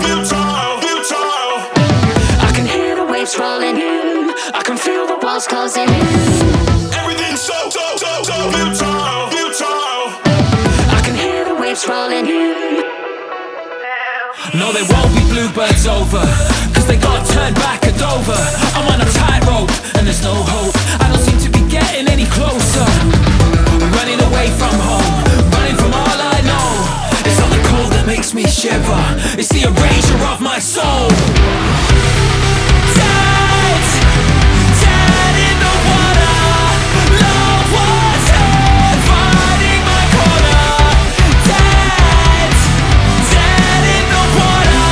I can hear the waves rolling in. I can feel the walls closing in. Everything's so futile. I can hear the waves rolling in. No, they won't be bluebirds over, cause they got turned back at Dover. I'm on a tightrope, and there's no hope. I don't seem to be getting any closer. I'm running away from home, running from all I know. It's not the cold that makes me shiver, it's the erasure of my soul. Dead, dead in the water. Love was here, fighting my corner. Dead, dead in the water.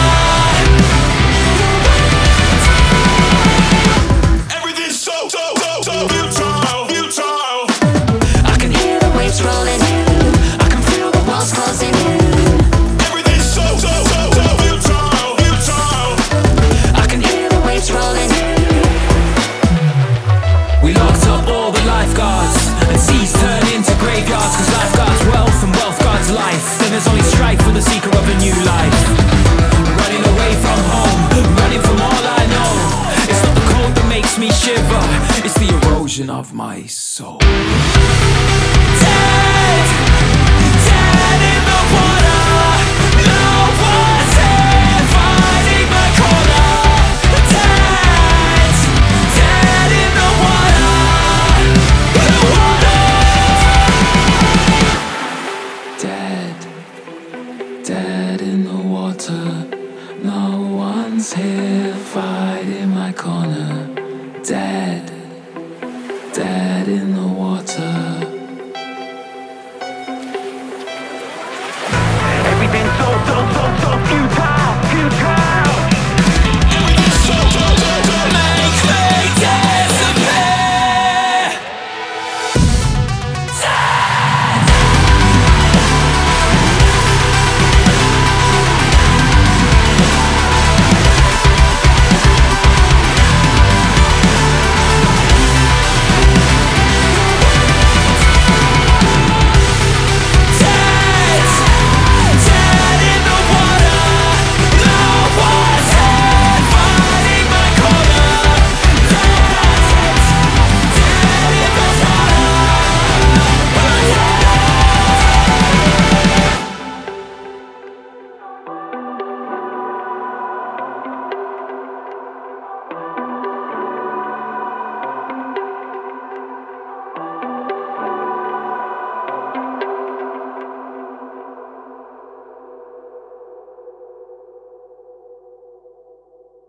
Everything's so futile. I can hear the waves rolling in. I can feel the walls closing in. Everything's so futile. I can hear the waves rolling in. We locked up all the lifeguards, and seas turn into graveyards, cause life guards wealth and wealth guards life. Then there's only strife for the seeker of a new life. Running away from home, running from all I know. It's not the cold that makes me shiver, it's the erosion of my soul.